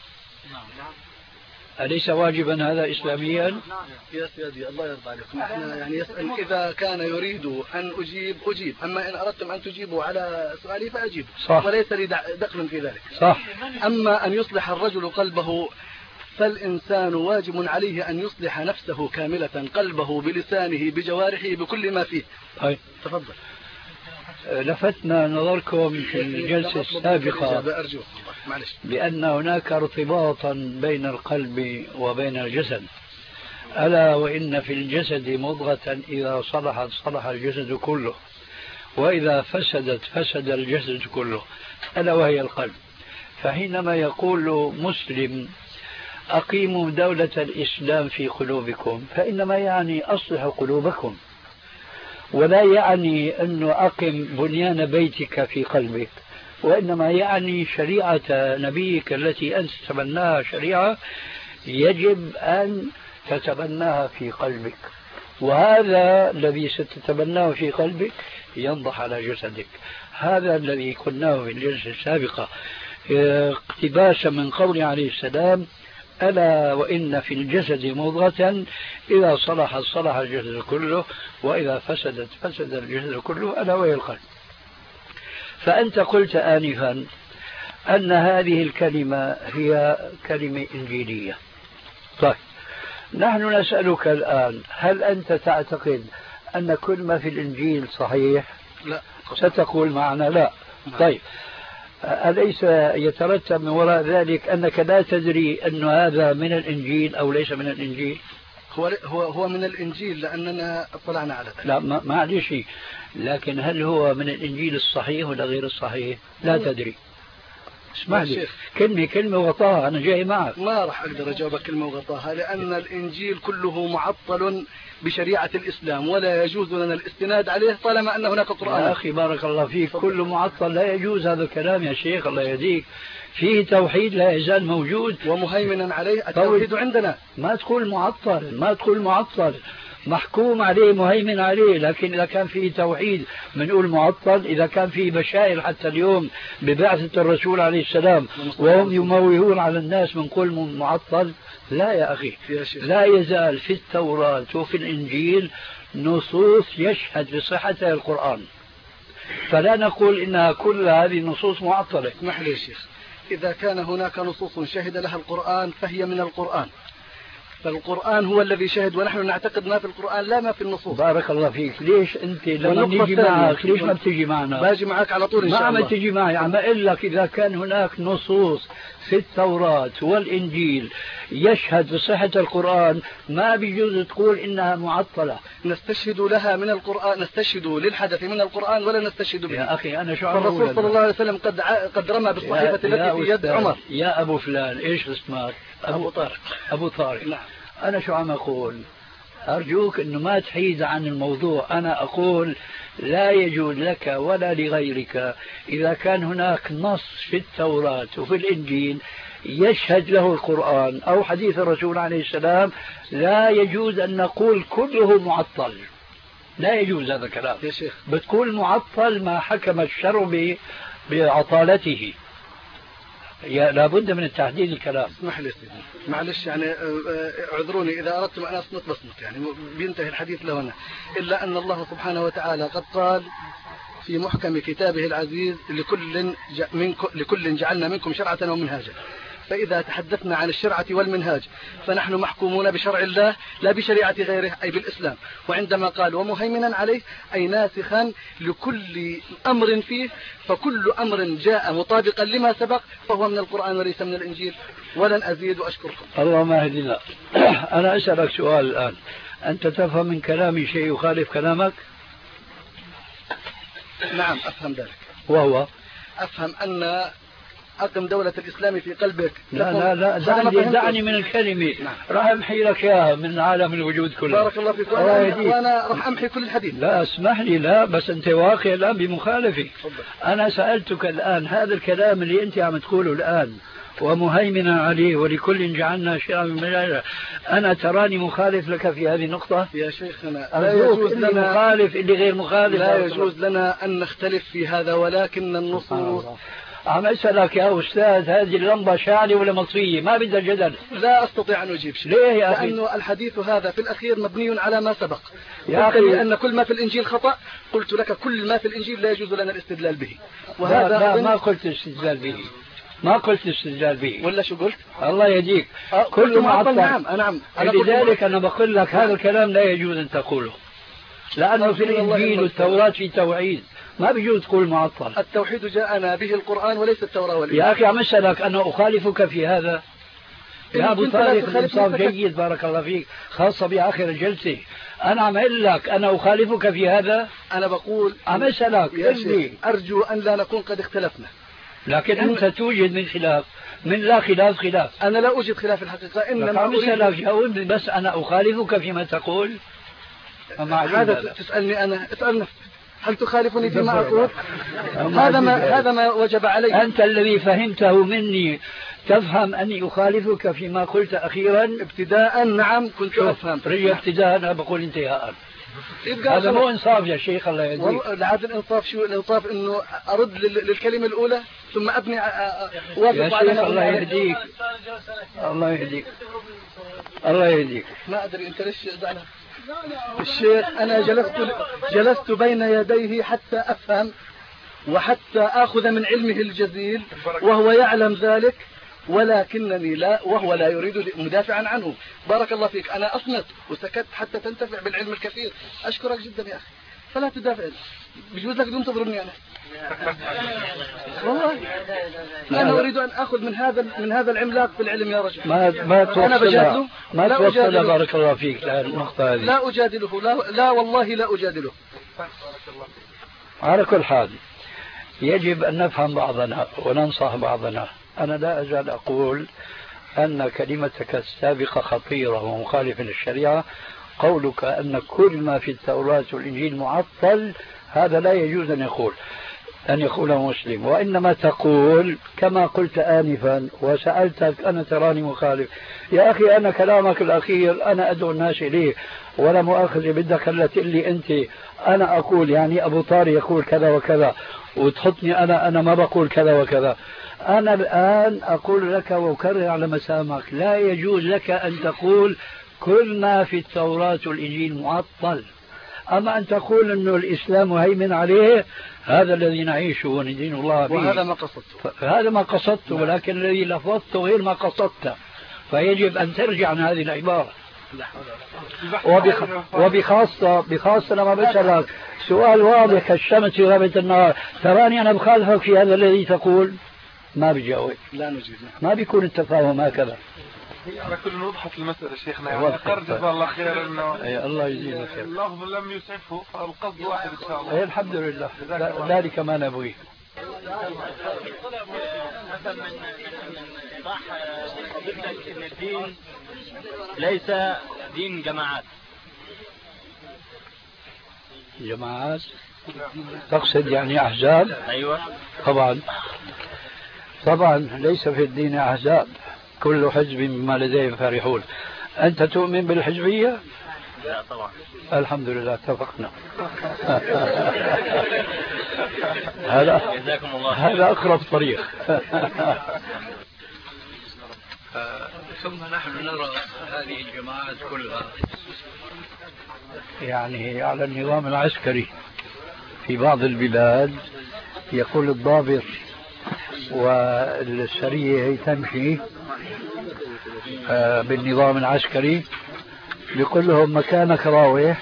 أليس واجبا هذا إسلاميا؟ يا سيدي الله يرضى عليكم، نحن يعني يسأل إذا كان يريد أن أجيب أجيب، أما إن أردتم أن تجيبوا على سؤالي فأجيب، صح. وليس لي دخل في ذلك. صح. أما أن يصلح الرجل قلبه فالإنسان واجب عليه أن يصلح نفسه كاملة، قلبه بلسانه بجوارحه بكل ما فيه. طيب تفضل. لفتنا نظركم في الجلسة السابقة بأن هناك ارتباطا بين القلب وبين الجسد، ألا وإن في الجسد مضغة إذا صلحت صلح الجسد كله، وإذا فسدت فسد الجسد كله، ألا وهي القلب. فحينما يقول مسلم أقيموا دولة الإسلام في قلوبكم، فإنما يعني أصلحوا قلوبكم، ولا يعني أنه أقم بنيان بيتك في قلبك، وإنما يعني شريعة نبيك التي أنت تتبناها شريعة يجب أن تتبناها في قلبك، وهذا الذي ستتبناه في قلبك ينضح على جسدك. هذا الذي قلناه في الجلسة السابقة اقتباسا من قول عليه السلام ألا وإن في الجسد مضغة إذا صلحت صلح الجسد كله وإذا فسدت فسد الجسد كله، ألا وهي القلب. فأنت قلت آنفا أن هذه الكلمة هي كلمة إنجيلية. طيب نحن نسألك الآن، هل أنت تعتقد أن كل ما في الإنجيل صحيح؟ لا. ستقول معنا لا. طيب أليس يترتب من وراء ذلك أنك لا تدري أن هذا من الإنجيل أو ليس من الإنجيل؟ هو هو هو من الإنجيل لأننا اطلعنا على ذلك. لا ما معلش، لكن هل هو من الإنجيل الصحيح ولا غير الصحيح؟ لا تدري. اسمع لي كلمة كلمة وغطاها، أنا جاي معك. ما راح أقدر أجاوبك كلمة وغطاها، لأن الإنجيل كله معطل بشريعة الإسلام ولا يجوز لنا الاستناد عليه طالما أن هناك قرآن. يا أخي بارك الله فيك، كل معطل لا يجوز هذا الكلام يا شيخ، الله يهديك. فيه توحيد لا يزال موجود ومهيمنا عليه التوحيد عندنا. ما تقول معطل، ما تقول معطل، محكوم عليه مهيمن عليه، لكن إذا كان فيه توحيد بنقول معطل. إذا كان فيه بشائر حتى اليوم ببعثة الرسول عليه السلام وهم يموهون على الناس بنقول معطل. لا يا أخي، لا يزال في التوراة وفي الإنجيل نصوص يشهد بصحتها القرآن، فلا نقول إنها كل هذه النصوص معطلة. اسمح لي يا شيخ، إذا كان هناك نصوص شهد لها القرآن فهي من القرآن، فالقرآن هو الذي شهد، ونحن نعتقد ما في القرآن لا ما في النصوص. بارك الله فيك. ليش أنت لما نيجي معك ليش ما بتجي معنا؟ باجي معك على طول إن شاء الله. ما عم تجي معي، عم أقول لك إذا كان هناك نصوص في التوراة والإنجيل يشهد بصحة القرآن ما بيجوز تقول إنها معطلة. نستشهد لها من القرآن، نستشهد للحدث من القرآن ولا نستشهد به. يا أخي أنا شو عم الرسول صلى الله عليه وسلم قد قد رمى بالصحيفة التي في يد عمر. يا أبو فلان إيش اسمك؟ أبو طارق. أبو طارق. نعم. أنا شو عم أقول؟ أرجوك أنه ما تحيد عن الموضوع. أنا أقول لا يجوز لك ولا لغيرك إذا كان هناك نص في التوراة وفي الإنجيل يشهد له القرآن أو حديث الرسول عليه السلام، لا يجوز أن نقول كله معطل. لا يجوز هذا الكلام يا شيخ. بتقول معطل ما حكم الشرع بعطالته. لابد من التحديد الكلام. اسمح لي سيدي معلش يعني اعذروني إذا أردتم أن أصمت بصمت، يعني بينتهي الحديث لهنا، إلا أن الله سبحانه وتعالى قد قال في محكم كتابه العزيز لكل منكم لكل جعلنا منكم شرعة ومنهاجا. فإذا تحدثنا عن الشرعة والمنهاج فنحن محكومون بشرع الله لا بشريعة غيره، أي بالإسلام. وعندما قال ومهيمنا عليه أي ناسخا لكل أمر فيه، فكل أمر جاء مطابقا لما سبق فهو من القرآن وليس من الإنجيل. ولن أزيد وأشكركم. اللهم اهدنا. أنا أسألك سؤال الآن، أنت تفهم من كلامي شيء يخالف كلامك؟ نعم أفهم ذلك. وهو أفهم أن أقم دولة الإسلام في قلبك. لا لا لا دعني, دعني من الكلمة. نعم. راح أمحي لك إياها من عالم الوجود كله. بارك الله فيك. وأنا, وأنا راح أمحي كل الحديث. لا اسمح لي، لا بس أنت واقع الآن بمخالفة. أنا سألتك الآن هذا الكلام اللي أنت عم تقوله الآن ومهيمنا عليه ولكل جعلنا شرعا من، أنا تراني مخالف لك في هذه النقطة؟ يا شيخنا لا يجوز لنا مخالف اللي غير مخالف. لا يجوز لنا أن نختلف في هذا، ولكن النصوص. عم أسألك يا أستاذ هذه اللمبة شاعلة ولا مطفية؟ ما بدها جدل. لا أستطيع أن أجيب شيء. ليه يا أخي؟ لأنه الحديث هذا في الأخير مبني على ما سبق. يا أخي لأن كل ما في الإنجيل خطأ، قلت لك كل ما في الإنجيل لا يجوز لنا الاستدلال به. وهذا لا, لا ما قلت الاستدلال به، ما قلت الاستدلال به. ولا شو قلت؟ الله يهديك. كل معطل. نعم نعم. لذلك أنا بقول لك هذا الكلام لا يجوز أن تقوله، لأنه في الإنجيل والتوراة في توعيد، ما بيجوز تقول معطل. التوحيد جاءنا به القرآن وليس التوراة والإنجيل. يا أخي عم أسألك أنا أخالفك في هذا؟ يا أبو طارق الإنصاف جيد بارك الله فيك، خاصة بآخر الجلسة. أنا عم أقول لك أنا أخالفك في هذا. أنا بقول عم أسألك يا شيخ أرجو أن لا نكون قد اختلفنا. لكن أنت توجد من خلاف، من لا خلاف خلاف. أنا لا أوجد خلاف الحقيقة، إنما عم أسألك جاوبني بس. أنا أخالفك فيما تقول. هذا تسألني أنا، اسأل نفسك هل تخالفني فيما أقول؟ هذا ما هذا ما وجب علي. أنت الذي فهمته مني تفهم أني أخالفك فيما قلت أخيرا. ابتداء نعم كنت أفهم. رجع ابتداء أنا بقول انتهاء. هذا مو إنصاف يا شيخ الله يهديك. والله لعاد الإنصاف شو الإنصاف؟ إنه أرد للكلمة الأولى ثم أبني وافق على. الله يهديك الله يهديك الله يهديك. ما أدري أنت ليش زعلان الشيخ. أنا جلست جلست بين يديه حتى أفهم وحتى أخذ من علمه الجزيل وهو يعلم ذلك، ولكنني لا، وهو لا يريد مدافعا عنه. بارك الله فيك. أنا أصمت وسكت حتى تنتفع بالعلم الكثير. أشكرك جدا يا أخي، فلا تدافع. بجوز لك دون تضربني أنا والله. أنا أريد أن أخذ من هذا من هذا العملاق في العلم يا رجل. ما ما توصل ما توصل بارك الله فيك النقطة هذه. لا أجادله، لا لا والله لا أجادله. على كل حال يجب أن نفهم بعضنا وننصح بعضنا. أنا لا أزال أقول أن كلمتك السابقة خطيرة ومخالفة للشريعة. قولك أن كل ما في التوراة والإنجيل معطل، هذا لا يجوز أن يقول أن يقوله مسلم، وإنما تقول كما قلت آنفا وسألتك أنا تراني مخالف. يا أخي أنا كلامك الأخير أنا أدعو الناس إليه، ولا مؤاخذة بدك هلا اللي أنت أنا أقول يعني أبو طارق يقول كذا وكذا وتحطني أنا أنا ما بقول كذا وكذا. أنا الآن أقول لك وأكرر على مسامعك، لا يجوز لك أن تقول كل ما في التوراة والإنجيل معطل. أما أن تقول أنه الإسلام هيمن عليه، هذا الذي نعيشه وندين الله به، وهذا ما قصدته. هذا ما قصدته، ولكن الذي لفظته غير ما قصدته. فيجب أن ترجع عن هذه العبارة. وبخ... وبخاصة بخاصة لما بسألك سؤال واضح كالشمس في غابة النهار، تراني أنا بخالفك في هذا الذي تقول، ما بجاوب، لا نجيب، ما بيكون التفاهم هكذا. على كل وضحت المسألة شيخنا، يعني ذكرت جزاه الله خير انه أي الله يجزيك خير. اللفظ لم يسعفه فالقصد واحد ان شاء الله. أي الحمد لله، ذلك ما نبغيه. مثلا من إيضاح فضيلتك أن الدين ليس دين جماعات. جماعات تقصد يعني أحزاب؟ أيوة طبعا طبعا ليس في الدين أحزاب، كل حزب بما لديهم فرحون. أنت تؤمن بالحزبية؟ لا طبعا. الحمد لله اتفقنا. هذا هذا أقرب طريق. ثم نحن نرى هذه الجماعات كلها يعني على النظام العسكري في بعض البلاد، يقول الضابط والسرية هي تمشي بالنظام العسكري، يقول لهم مكانك راوح،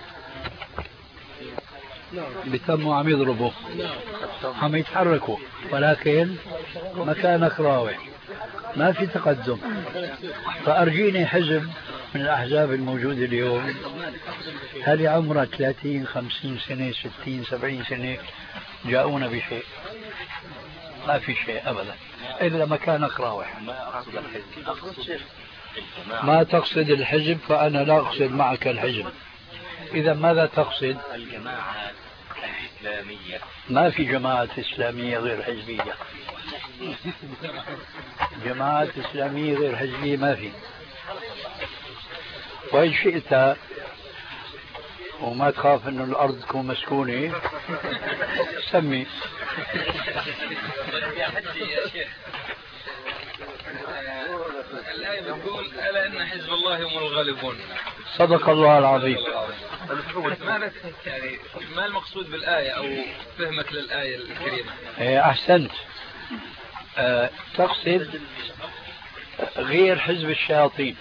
بتموا عم يضربوا عم يتحركوا، ولكن مكانك راوح، ما في تقدم. فأرجيني حزب من الأحزاب الموجودة اليوم، هل عمره ثلاثين خمسين سنة ستين سبعين سنة جاءونا بشيء؟ ما في شيء أبدا إلا مكانك راوح. ما تقصد الحزب فأنا لا أقصد معك الحزب. إذا ماذا تقصد؟ الجماعات الإسلامية. ما في جماعة إسلامية غير حزبية. جماعة إسلامية غير حزبية ما في. وإن شئت وما تخاف أن الأرض تكون مسكونة سمي. الآية بتقول ألا إن حزب الله هم الغالبون. صدق الله العظيم. ماذا يعني ما المقصود بالآية أو فهمك للآية الكريمة؟ أحسنت. أه تقصد غير حزب الشياطين.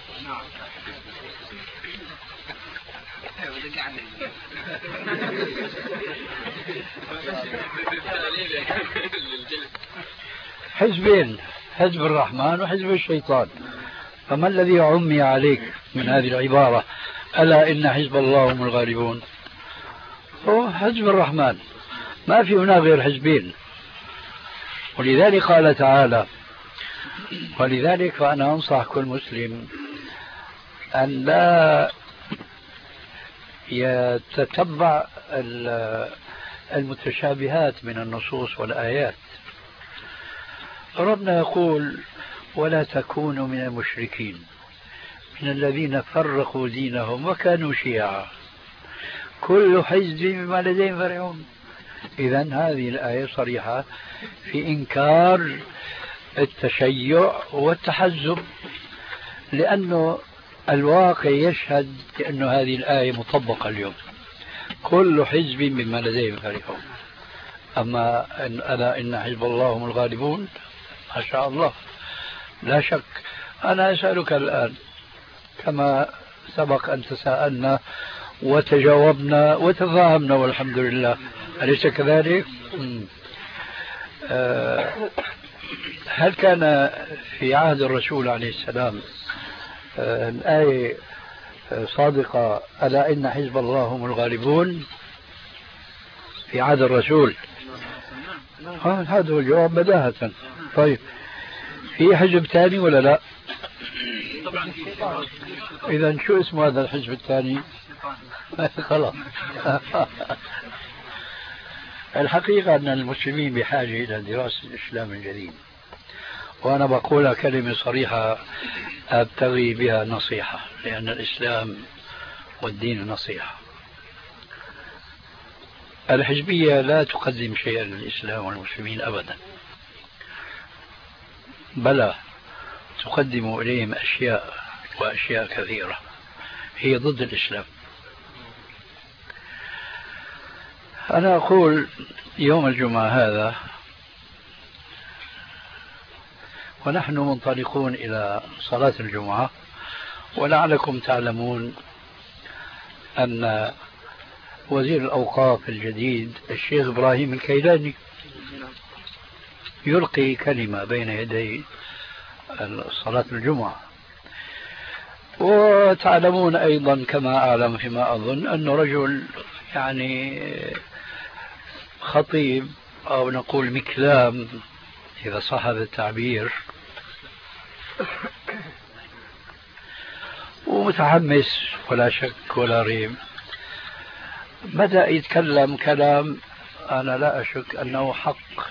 حزبين، حزب الرحمن وحزب الشيطان. فما الذي عمي عليك من هذه العبارة ألا إن حزب الله هم الغالبون؟ هو حزب الرحمن، ما في هنا غير حزبين. ولذلك قال تعالى، ولذلك فأنا أنصح كل مسلم أن لا يتتبع المتشابهات من النصوص والآيات. ربنا يقول ولا تكونوا من المشركين من الذين فرقوا دينهم وكانوا شيعا كل حزب بما لديهم فرحون. إذن هذه الآية صريحة في إنكار التشيع والتحزب، لأنه الواقع يشهد بأن هذه الآية مطبقة اليوم، كل حزب بما لديهم فرحون. أما إن ألا إن حزب الله هم الغالبون، ما شاء الله لا شك. أنا أسألك الآن كما سبق أن تساءلنا وتجاوبنا وتفاهمنا والحمد لله، أليس كذلك؟ أه هل كان في عهد الرسول عليه السلام أه الآية صادقة ألا إن حزب الله هم الغالبون في عهد الرسول؟ آه هذا هو الجواب بداهة. طيب في حزب ثاني ولا لا؟ إذا شو اسم هذا الحزب الثاني؟ خلاص. الحقيقة أن المسلمين بحاجة إلى دراسة الإسلام الجديد، وأنا بقولها كلمة صريحة أبتغي بها نصيحة، لأن الإسلام والدين نصيحة. الحزبية لا تقدم شيئا للإسلام والمسلمين أبدا، بلى تقدم إليهم أشياء وأشياء كثيرة هي ضد الإسلام. أنا أقول يوم الجمعة هذا ونحن منطلقون إلى صلاة الجمعة، ولعلكم تعلمون أن وزير الأوقاف الجديد الشيخ إبراهيم الكيلاني يلقي كلمة بين يدي صلاة الجمعة. وتعلمون أيضا كما أعلم فيما أظن أنه رجل يعني خطيب أو نقول مكلام إذا صح هذا التعبير، ومتحمس ولا شك ولا ريب. بدأ يتكلم كلام أنا لا أشك أنه حق،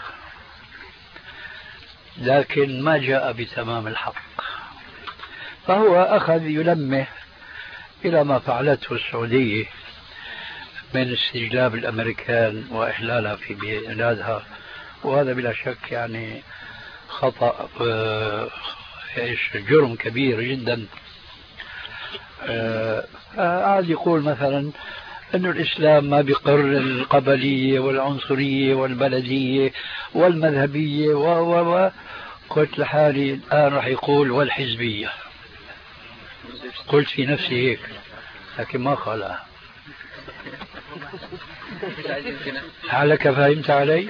لكن ما جاء بتمام الحق، فهو أخذ يلمح إلى ما فعلته السعودية من استجلاب الأمريكان وإحلالها في بلادها، وهذا بلا شك يعني خطأ، إيش جرم كبير جدا. قاعد يقول مثلا أن الإسلام ما بيقر القبلية والعنصرية والبلدية والمذهبية و و و قلت لحالي الآن راح يقول والحزبية، قلت في نفسي هيك لكن ما قالها. لعلك فهمت علي؟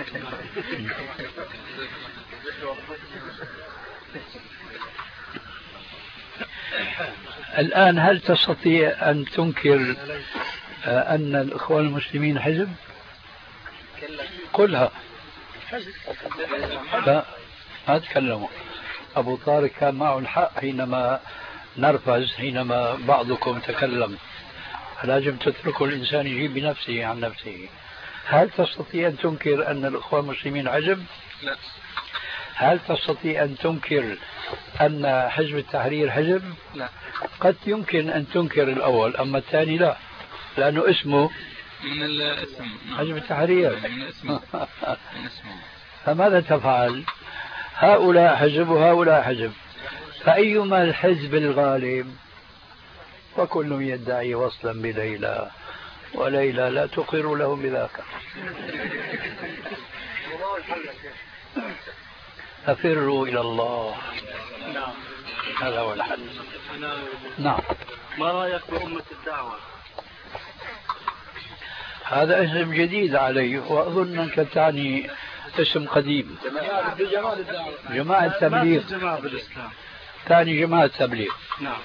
الآن هل تستطيع أن تنكر أن الإخوان المسلمين حزب؟ قلها. لا ما تكلموا. أبو طارق كان معه الحق حينما نرفز، حينما بعضكم تكلم. لازم تتركوا الإنسان يجيب بنفسه عن نفسه. هل تستطيع أن تنكر أن الإخوان المسلمين حزب؟ لا. هل تستطيع أن تنكر أن حزب التحرير حزب؟ لا. قد يمكن أن تنكر الأول، أما الثاني لا، لأنه اسمه من الاسم. حزب التحرير من اسمه. من اسمه. فماذا تفعل؟ هؤلاء حزب وهؤلاء حزب، فأيما الحزب الغالب؟ وكل يدعي وصلا بليلى وليلى لا تقر لهم بذاك. ففروا إلى الله، هذا هو الحل. نعم. ما رأيك بأمة الدعوة؟ هذا اسم جديد علي، وأظن أنك تعني اسم قديم. جماعة التبليغ. ثاني جماعة التبليغ. نعم.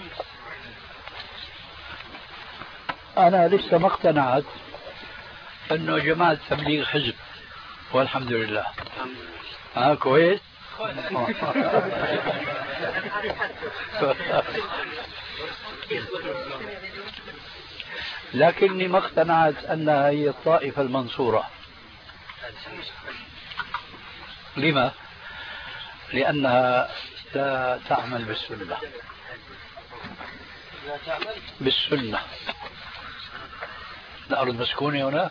أنا لسه ما اقتنعت أنه جماعة التبليغ حزب، والحمد لله. ها كويس. لكني ما اقتنعت أنها هي الطائفة المنصورة. لما؟ لأنها لا تعمل بالسنة. بالسنة. الأرض مسكونة هنا؟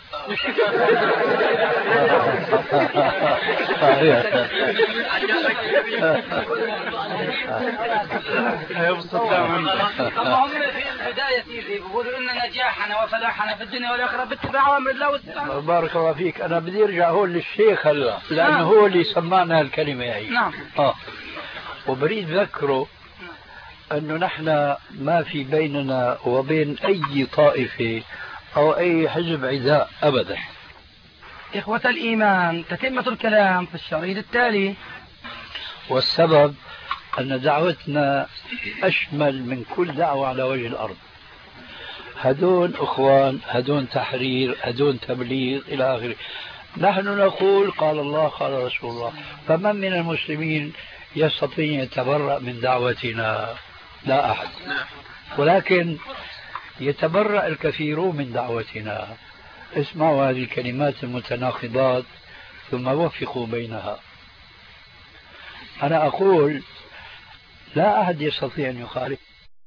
طبعا في البداية بيقولوا إن نجاحنا وفلاحنا في الدنيا والآخرة باتباع أوامر الله والسلام. بارك الله فيك. أنا بدي أرجع هون للشيخ هلا، لأنه هو اللي سمعنا الكلمة هي. نعم. آه. وبريد ذكره أنه نحن ما في بيننا وبين أي طائفة أو أي حزب عداء أبدا. إخوة الإيمان، تتمة الكلام في الشريط التالي. والسبب أن دعوتنا أشمل من كل دعوة على وجه الأرض. هدون أخوان، هدون تحرير، هدون تبليغ إلى آخره. نحن نقول قال الله قال رسول الله، فمن من المسلمين يستطيع يتبرأ من دعوتنا؟ لا أحد. ولكن يتبرأ الكثيرون من دعوتنا. اسمعوا هذه الكلمات المتناقضات ثم وفقوا بينها. أنا أقول لا أحد يستطيع أن يخالف